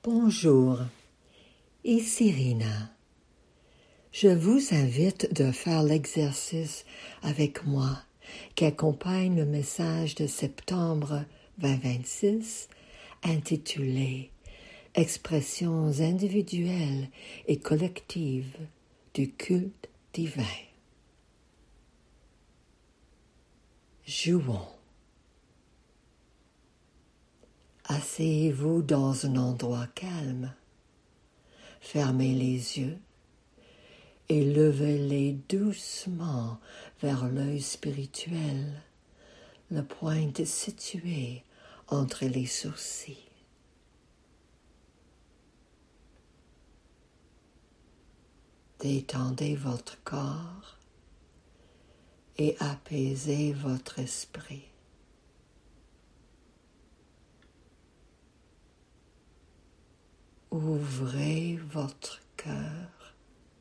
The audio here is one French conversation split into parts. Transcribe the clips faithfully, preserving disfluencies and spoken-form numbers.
Bonjour, ici Rina. Je vous invite de faire l'exercice avec moi qui accompagne le message de septembre vingt vingt-six intitulé « Expressions individuelles et collectives du culte divin ». Jouons. Asseyez-vous dans un endroit calme, fermez les yeux et levez-les doucement vers l'œil spirituel, le point situé entre les sourcils. Détendez votre corps et apaisez votre esprit. Ouvrez votre cœur.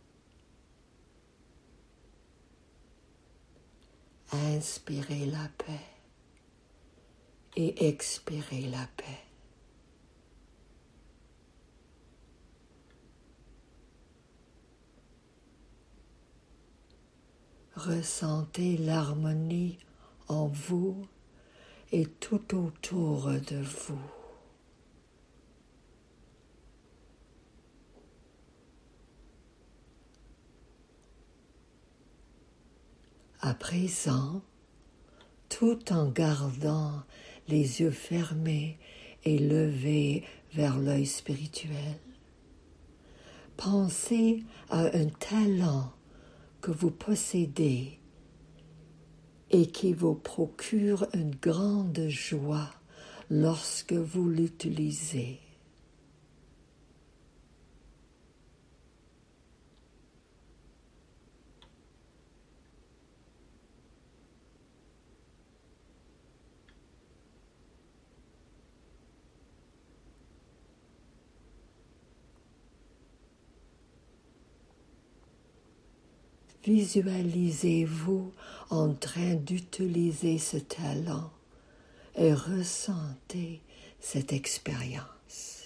Inspirez la paix et expirez la paix. Ressentez l'harmonie en vous et tout autour de vous. À présent, tout en gardant les yeux fermés et levés vers l'œil spirituel, pensez à un talent que vous possédez et qui vous procure une grande joie lorsque vous l'utilisez. Visualisez-vous en train d'utiliser ce talent et ressentez cette expérience.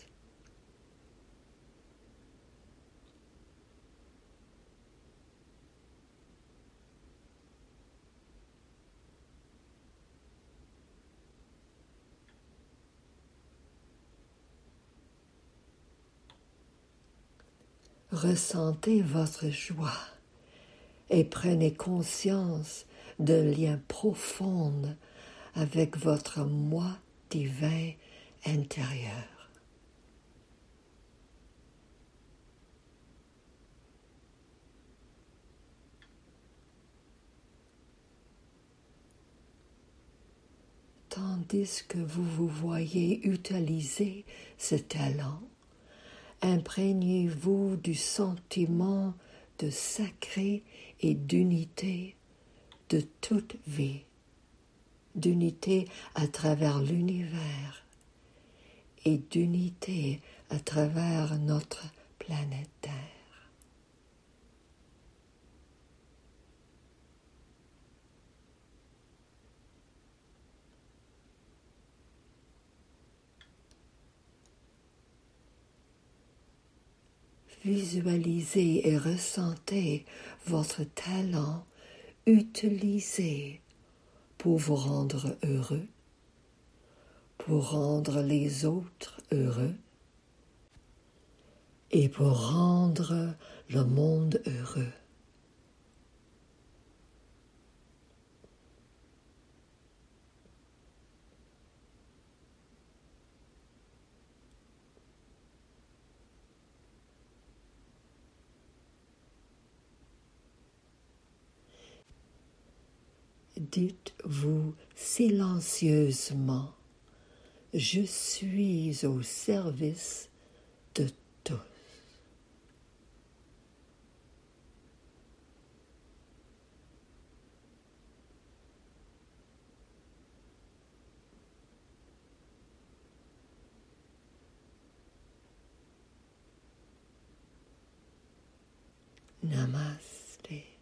Ressentez votre joie et prenez conscience d'un lien profond avec votre moi divin intérieur. Tandis que vous vous voyez utiliser ce talent, imprégnez-vous du sentiment de sacré et d'unité de toute vie, d'unité à travers l'univers et d'unité à travers notre planète Terre. Visualisez et ressentez votre talent utilisé pour vous rendre heureux, pour rendre les autres heureux et pour rendre le monde heureux. Dites-vous silencieusement, je suis au service de tous. Namaste.